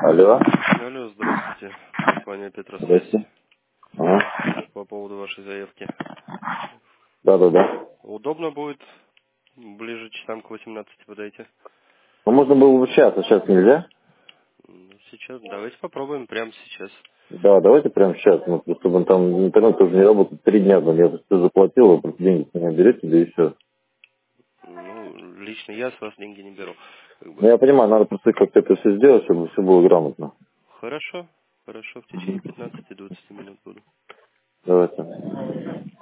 Алло. Алло, здравствуйте. Компания Петросвязь. Здрасте. Ага. По поводу вашей заявки. Да. Удобно будет ближе часам к 18 подойти? Ну, можно было бы сейчас нельзя? Сейчас, давайте попробуем прямо сейчас. Да, давайте прямо сейчас. Ну, просто бы там интернет тоже не работает 3 дня, блин. Я все заплатил, вы просто деньги с меня берете, да и все. Ну, лично я с вас деньги не беру. Как Ну, бы. я понимаю, надо просто как-то это все сделать, чтобы все было грамотно. Хорошо, в течение 15-20 минут буду. Давайте.